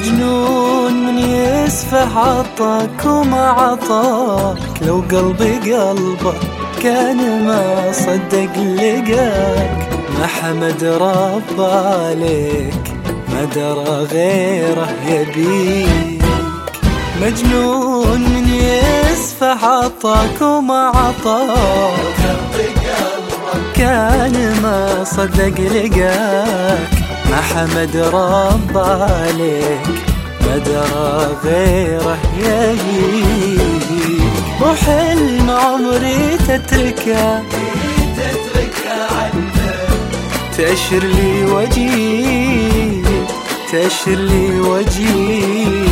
مجنون من يسفح عطاك وما عطاك، لو قلبي قلبه كان ما صدق لقاك، ما حمد رب عليك ما درى غيره يبيك. مجنون من يسفح عطاك وما عطاك، كان ما صدق لقاك، ما حمد رب عليك ما درى غيره يبيك. وحلم عمري تتركه تأشر لي وجهي، تأشر لي وجهي.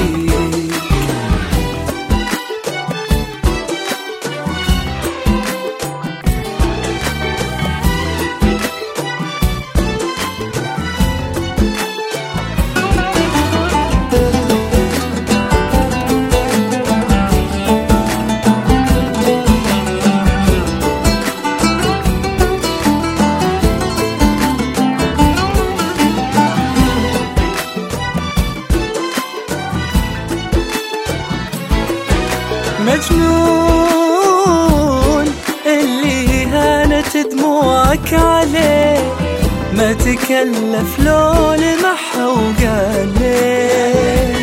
مجنون اللي هانت دموعك عليه، ما تكلف لو لمح وقال ليه.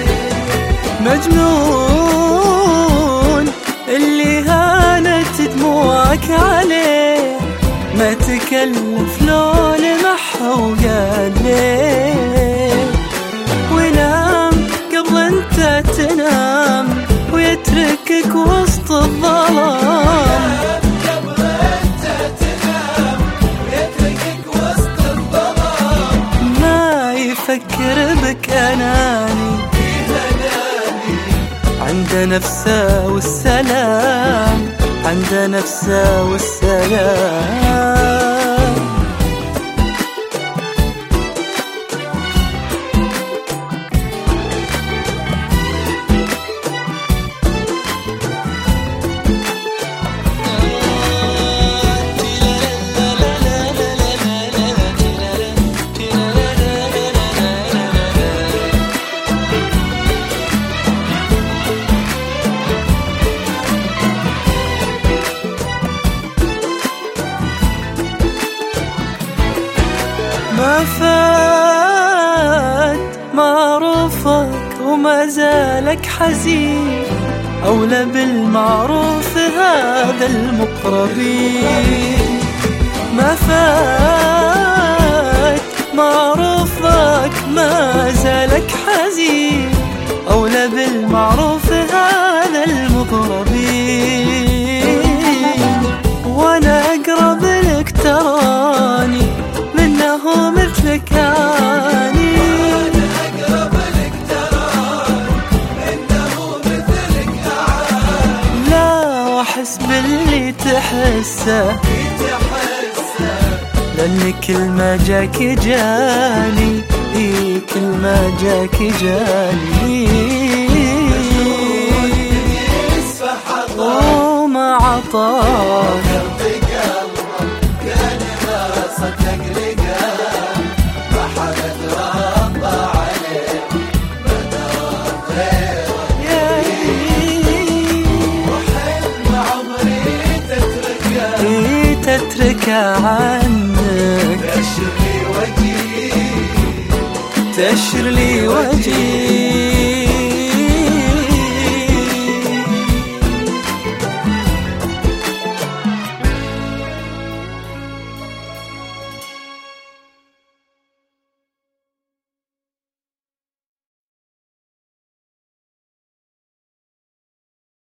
مجنون اللي هانت دموعك عليه، ما تكلف لو لمح وقال ليه. ونام قبل انت تنام ويتركك وسط الظلام، قبل انت تنام ويتركك وسط الظلام. ما يفكر بك اناني عند نفسه والسلام، عند نفسه والسلام. ما فات ما رفضك وما زالك حزين، أولى بالمعروف هذا المقربين. ما فات ما رفضك ما زالك حزين، أولى بالمعروف هذا المقربين. وأنا أقرب لك تراني منه مثلك عاني، وأنا أقرب لك تراني منه مثلك عاني. لا وأحس باللي تحسه لأن كل ما جاك جاني، كل ما جاك جاني. وما عطاك تترك عنك، تأشر لي وجهي، تأشر لي وجهي.